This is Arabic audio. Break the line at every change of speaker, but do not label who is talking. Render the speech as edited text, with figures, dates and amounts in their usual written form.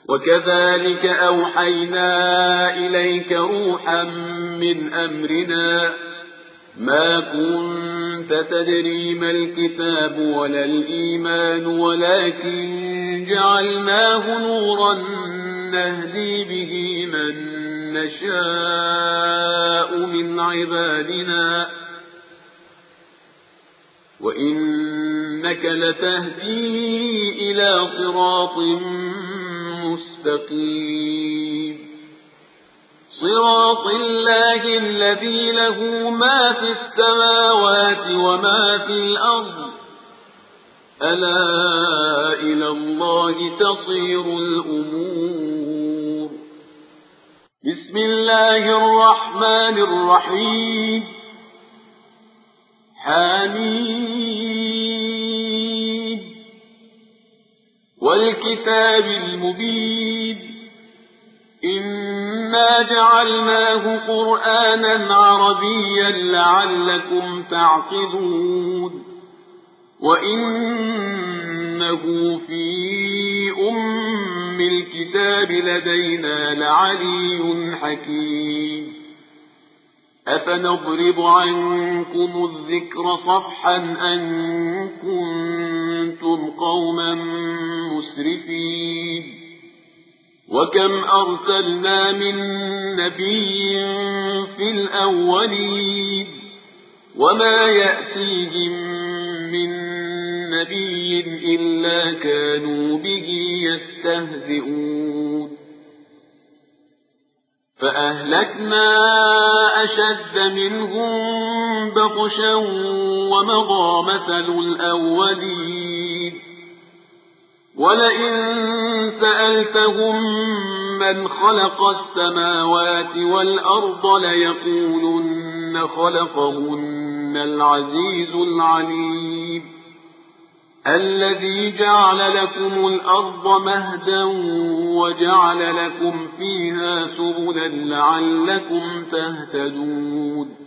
وكذلك أوحينا إليك روحا من أمرنا ما كنت تدري ما الكتاب ولا الإيمان ولكن جعلناه نورا نهدي به من نشاء من عبادنا وإنك لتهدي إلى صراط مستقيم صراط الله الذي له ما في السماوات وما في الأرض ألا إلى الله تصير الأمور. بسم الله الرحمن الرحيم. حميد والكتاب المبين إنا جعلناه قرآنا عربيا لعلكم تعقلون وإنه في أم الكتاب لدينا لعلي حكيم. أفنضرب عنكم الذكر صفحا أن كنتم قوما مسرفين وكم أرسلنا من نبي في الأولين وما يأتيهم من نبي إلا كانوا به يستهزئون فأهلكنا أشد منهم بطشا ومضى مثل الأولين ولئن سألتهم من خلق السماوات والأرض ليقولن خلقهن العزيز العليم الذي جعل لكم الأرض مهدا وجعل لكم فيها سبلا لعلكم تهتدون